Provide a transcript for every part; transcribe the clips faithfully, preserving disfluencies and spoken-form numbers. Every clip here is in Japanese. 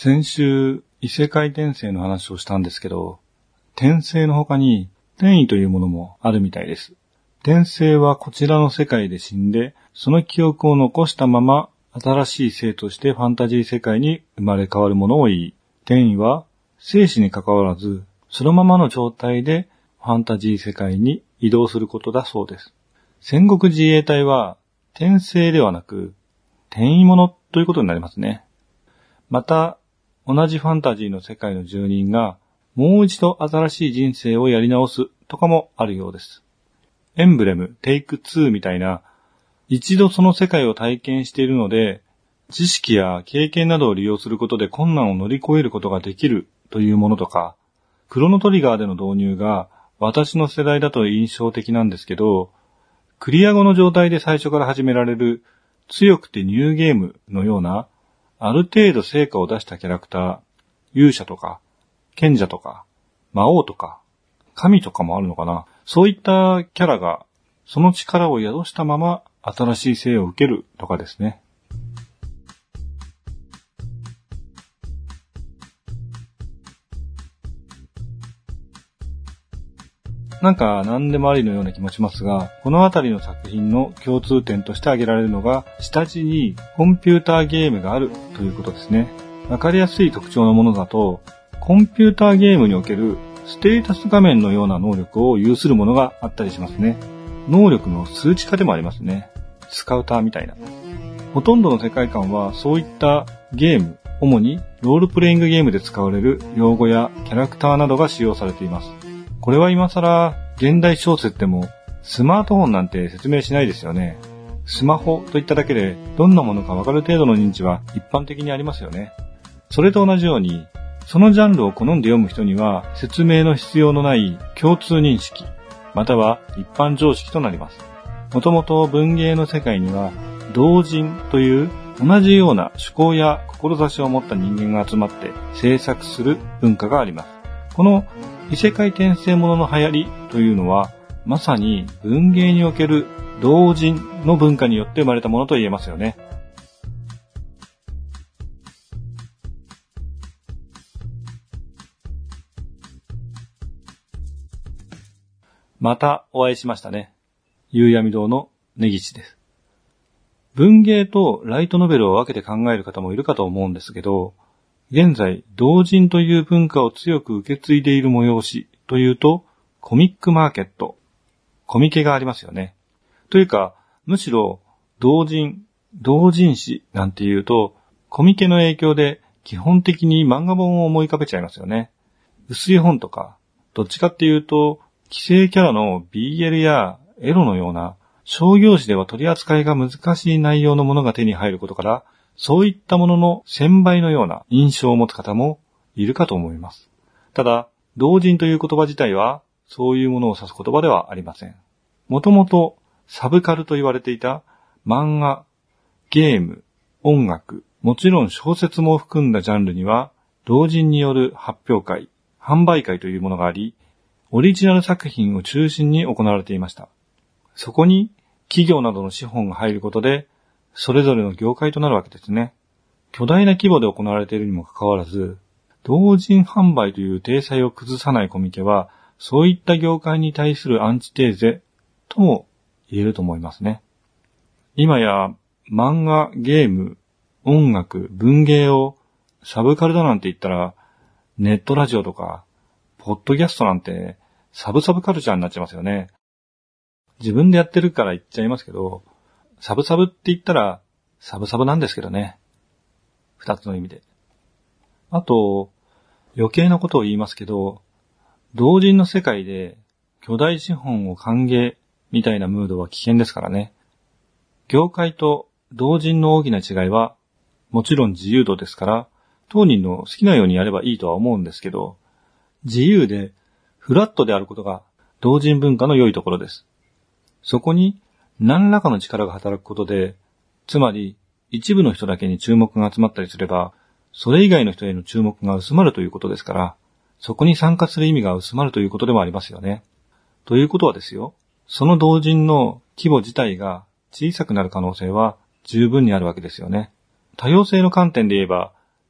先週、異世界転生の話をしたんですけど、転生の他に転移というものもあるみたいです。転生はこちらの世界で死んで、その記憶を残したまま新しい生としてファンタジー世界に生まれ変わるものを言い、転移は生死に関わらず、そのままの状態でファンタジー世界に移動することだそうです。戦国自衛隊は転生ではなく転移者ということになりますね。また、同じファンタジーの世界の住人がもう一度新しい人生をやり直すとかもあるようです。エンブレム、テイクツーみたいな、一度その世界を体験しているので、知識や経験などを利用することで困難を乗り越えることができるというものとか、クロノトリガーでの導入が私の世代だと印象的なんですけど、クリア後の状態で最初から始められる強くてニューゲームのような、ある程度成果を出したキャラクター、勇者とか、賢者とか、魔王とか、神とかもあるのかな。そういったキャラが、その力を宿したまま新しい生を受けるとかですね。なんか何でもありのような気もしますが、このあたりの作品の共通点として挙げられるのが、下地にコンピューターゲームがあるということですね。わかりやすい特徴のものだと、コンピューターゲームにおけるステータス画面のような能力を有するものがあったりしますね。能力の数値化でもありますね。スカウターみたいな。ほとんどの世界観はそういったゲーム、主にロールプレイングゲームで使われる用語やキャラクターなどが使用されています。これは今更現代小説でもスマートフォンなんて説明しないですよね。スマホといっただけでどんなものかわかる程度の認知は一般的にありますよね。それと同じように、そのジャンルを好んで読む人には説明の必要のない共通認識、または一般常識となります。もともと文芸の世界には同人という同じような趣向や志を持った人間が集まって制作する文化があります。この異世界転生ものの流行りというのは、まさに文芸における同人の文化によって生まれたものと言えますよね。またお会いしましたね。夕闇堂の根岸です。文芸とライトノベルを分けて考える方もいるかと思うんですけど、現在、同人という文化を強く受け継いでいる催しというと、コミックマーケット、コミケがありますよね。というか、むしろ、同人、同人誌なんていうと、コミケの影響で基本的に漫画本を思い浮かべちゃいますよね。薄い本とか、どっちかっていうと、既成キャラの ビーエル やエロのような、商業誌では取り扱いが難しい内容のものが手に入ることから、そういったものの千倍のような印象を持つ方もいるかと思います。ただ、同人という言葉自体はそういうものを指す言葉ではありません。もともとサブカルと言われていた漫画、ゲーム、音楽、もちろん小説も含んだジャンルには同人による発表会、販売会というものがあり、オリジナル作品を中心に行われていました。そこに企業などの資本が入ることでそれぞれの業界となるわけですね。巨大な規模で行われているにもかかわらず、同人販売という体裁を崩さないコミケは、そういった業界に対するアンチテーゼとも言えると思いますね。今や漫画、ゲーム、音楽、文芸をサブカルだなんて言ったら、ネットラジオとか、ポッドキャストなんてサブサブカルチャーになっちゃいますよね。自分でやってるから言っちゃいますけど、サブサブって言ったら、サブサブなんですけどね。二つの意味で。あと、余計なことを言いますけど、同人の世界で巨大資本を歓迎みたいなムードは危険ですからね。業界と同人の大きな違いは、もちろん自由度ですから、当人の好きなようにやればいいとは思うんですけど、自由でフラットであることが同人文化の良いところです。そこに、何らかの力が働くことで、つまり一部の人だけに注目が集まったりすれば、それ以外の人への注目が薄まるということですから、そこに参加する意味が薄まるということでもありますよね。ということはですよ、その同人の規模自体が小さくなる可能性は十分にあるわけですよね。多様性の観点で言えば、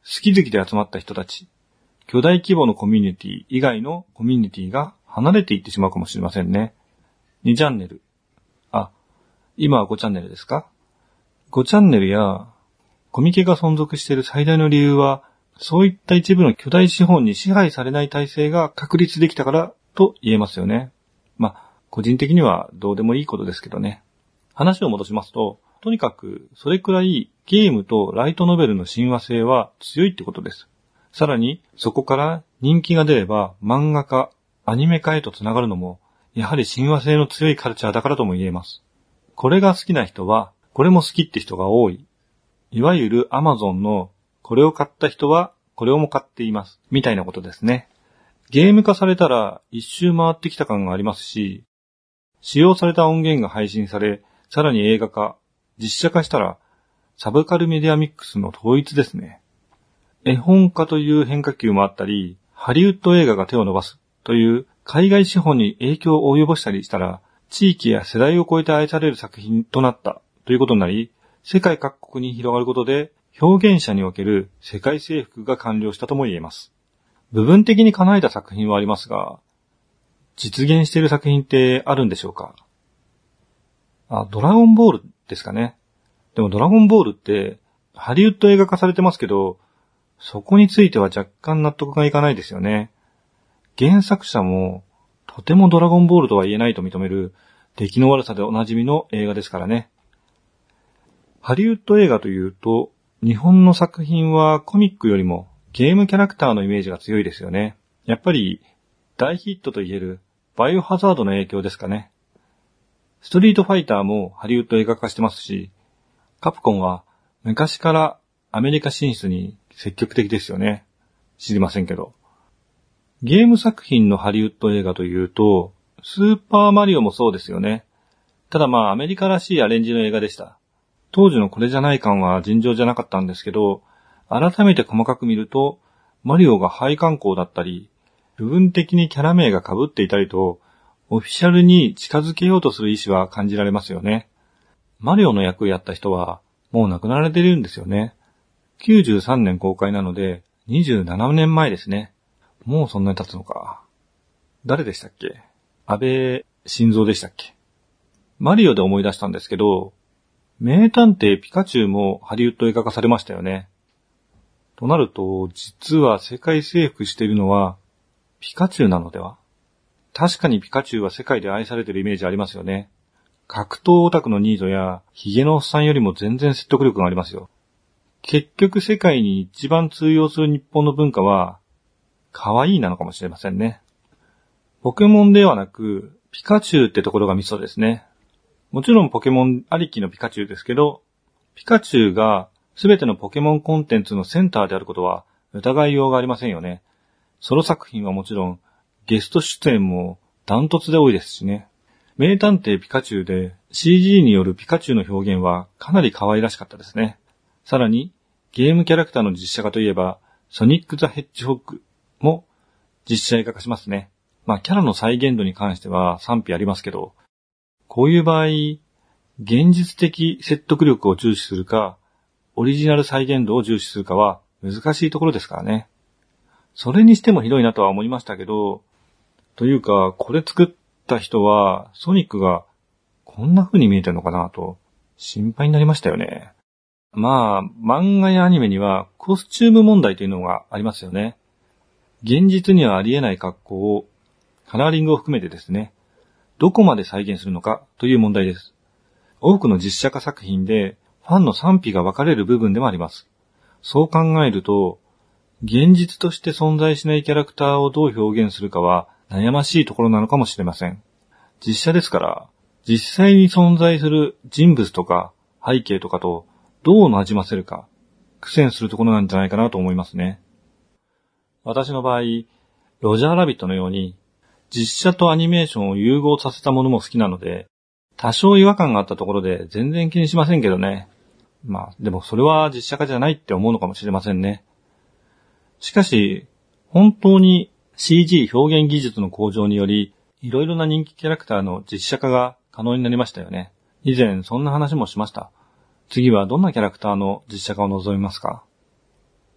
好き好きで集まった人たち、巨大規模のコミュニティ以外のコミュニティが離れていってしまうかもしれませんね。にチャンネル。あ、今はごチャンネルですか？ごチャンネルやコミケが存続している最大の理由は、そういった一部の巨大資本に支配されない体制が確立できたからと言えますよね。まあ、個人的にはどうでもいいことですけどね。話を戻しますと、とにかくそれくらいゲームとライトノベルの親和性は強いってことです。さらにそこから人気が出れば漫画化、アニメ化へとつながるのも、やはり親和性の強いカルチャーだからとも言えます。これが好きな人は、これも好きって人が多い。いわゆる Amazon のこれを買った人はこれをも買っています。みたいなことですね。ゲーム化されたら一周回ってきた感がありますし、使用された音源が配信され、さらに映画化、実写化したらサブカルメディアミックスの統一ですね。絵本化という変化球もあったり、ハリウッド映画が手を伸ばすという海外資本に影響を及ぼしたりしたら、地域や世代を超えて愛される作品となったということになり、世界各国に広がることで表現者における世界征服が完了したとも言えます。部分的に叶えた作品はありますが、実現している作品ってあるんでしょうか？あ、ドラゴンボールですかね。でもドラゴンボールってハリウッド映画化されてますけど、そこについては若干納得がいかないですよね。原作者もとてもドラゴンボールとは言えないと認める出来の悪さでおなじみの映画ですからね。ハリウッド映画というと、日本の作品はコミックよりもゲームキャラクターのイメージが強いですよね。やっぱり大ヒットと言えるバイオハザードの影響ですかね。ストリートファイターもハリウッド映画化してますし、カプコンは昔からアメリカ進出に積極的ですよね。知りませんけど。ゲーム作品のハリウッド映画というと、スーパーマリオもそうですよね。ただまあアメリカらしいアレンジの映画でした。当時のこれじゃない感は尋常じゃなかったんですけど、改めて細かく見ると、マリオが廃観光だったり、部分的にキャラ名が被っていたりと、オフィシャルに近づけようとする意思は感じられますよね。マリオの役をやった人は、もう亡くなられているんですよね。きゅうじゅうさんねん公開なので、にじゅうななねんまえですね。もうそんなに経つのか。誰でしたっけ？安倍晋三でしたっけ？マリオで思い出したんですけど、名探偵ピカチュウもハリウッド映画化されましたよね。となると、実は世界征服しているのはピカチュウなのでは？確かにピカチュウは世界で愛されているイメージありますよね。格闘オタクのニートやヒゲのおっさんよりも全然説得力がありますよ。結局世界に一番通用する日本の文化は可愛いなのかもしれませんね。ポケモンではなくピカチュウってところがミソですね。もちろんポケモンありきのピカチュウですけど、ピカチュウが全てのポケモンコンテンツのセンターであることは疑いようがありませんよね。ソロ作品はもちろんゲスト出演もダントツで多いですしね。名探偵ピカチュウで シージー によるピカチュウの表現はかなり可愛らしかったですね。さらにゲームキャラクターの実写化といえばソニック・ザ・ヘッジホッグも実写映画化しますね。まあキャラの再現度に関しては賛否ありますけど、こういう場合、現実的説得力を重視するか、オリジナル再現度を重視するかは難しいところですからね。それにしてもひどいなとは思いましたけど、というか、これ作った人は、ソニックがこんな風に見えてるのかなと心配になりましたよね。まあ、漫画やアニメにはコスチューム問題というのがありますよね。現実にはありえない格好を、カラーリングを含めてですね、どこまで再現するのかという問題です。多くの実写化作品でファンの賛否が分かれる部分でもあります。そう考えると、現実として存在しないキャラクターをどう表現するかは悩ましいところなのかもしれません。実写ですから、実際に存在する人物とか背景とかとどう馴染ませるか、苦戦するところなんじゃないかなと思いますね。私の場合、ロジャーラビットのように実写とアニメーションを融合させたものも好きなので、多少違和感があったところで全然気にしませんけどね。まあ、でもそれは実写化じゃないって思うのかもしれませんね。しかし、本当に シージー 表現技術の向上により、いろいろな人気キャラクターの実写化が可能になりましたよね。以前そんな話もしました。次はどんなキャラクターの実写化を望みますか？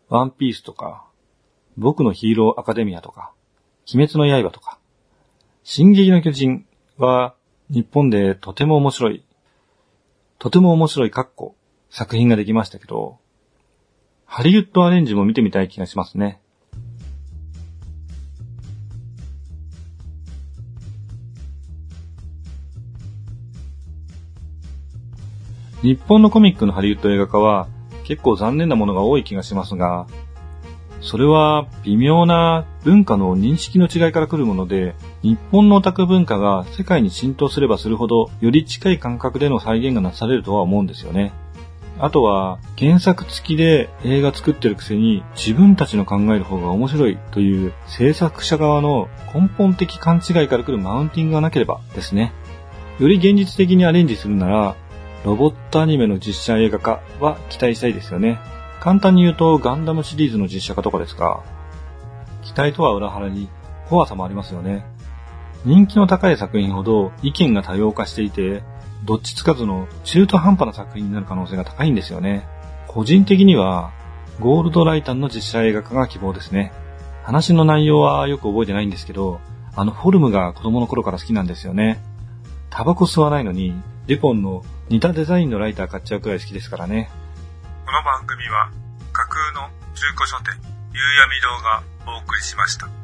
ワンピースとか、僕のヒーローアカデミアとか、鬼滅の刃とか、進撃の巨人は日本でとても面白い、とても面白いかっこ作品ができましたけど、ハリウッドアレンジも見てみたい気がしますね。日本のコミックのハリウッド映画化は結構残念なものが多い気がしますが、それは微妙な文化の認識の違いから来るもので、日本のオタク文化が世界に浸透すればするほど、より近い感覚での再現がなされるとは思うんですよね。あとは、原作付きで映画作ってるくせに自分たちの考える方が面白いという制作者側の根本的勘違いから来るマウンティングがなければですね。より現実的にアレンジするなら、ロボットアニメの実写映画化は期待したいですよね。簡単に言うとガンダムシリーズの実写化とかですが、期待とは裏腹に怖さもありますよね。人気の高い作品ほど意見が多様化していて、どっちつかずの中途半端な作品になる可能性が高いんですよね。個人的にはゴールドライタンの実写映画化が希望ですね。話の内容はよく覚えてないんですけど、あのフォルムが子供の頃から好きなんですよね。タバコ吸わないのにデュポンの似たデザインのライター買っちゃうくらい好きですからね。 この番組は架空の中古書店夕闇堂がお送りしました。